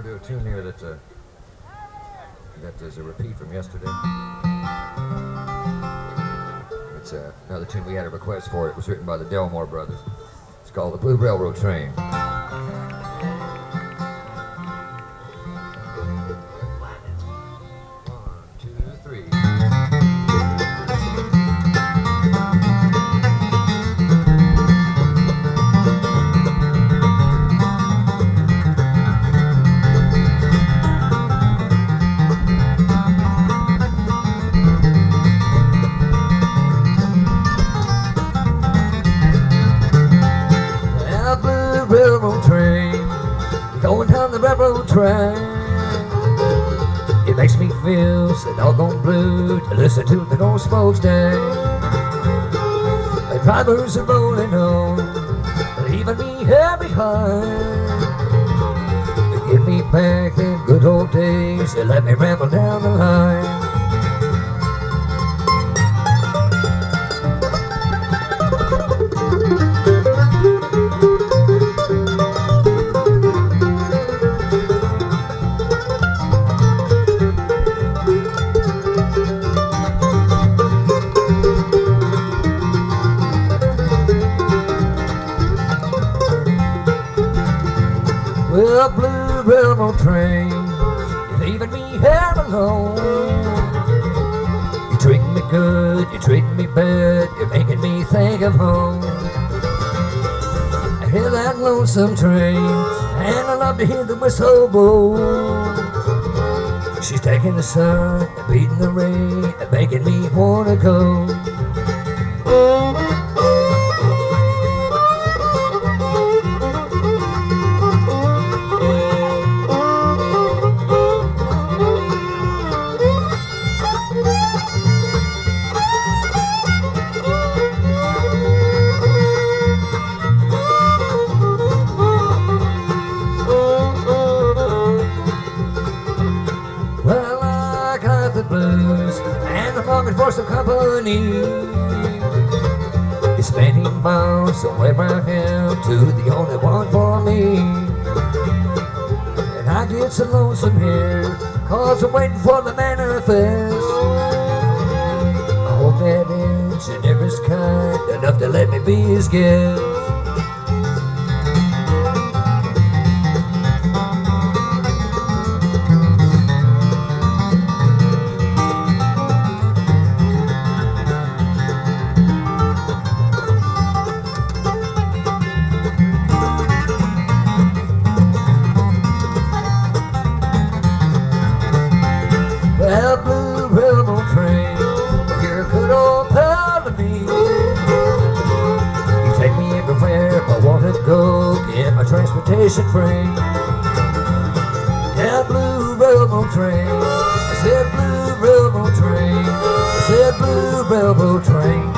do a tune here that is a repeat from yesterday. It's another tune we had a request for. It was written by the Delmore Brothers. It's called The Blue Railroad Train. 1, 2, 3. Railroad train, going down the railroad track. It makes me feel so doggone blue to listen to the old smokestack. The drivers are rolling on, leaving me here behind. They get me back in good old days, they let me ramble down the line. Well, blue railroad train, you're leaving me here alone. You're treating me good, you're treating me bad, you're making me think of home. I hear that lonesome train, and I love to hear the whistle blow. She's taking the sun, beating the rain, and making me wanna go. The blues, and I'm longing for some company. It's spending miles somewhere around here to the only one for me. And I get so lonesome here, cause I'm waiting for the manifest. I hope that engineer is kind enough to let me be his guest. Well, blue railroad train, you're a good old pal to me. You take me everywhere I want to go, get my transportation free. Yeah, blue railroad train, I said blue railroad train, I said blue railroad train.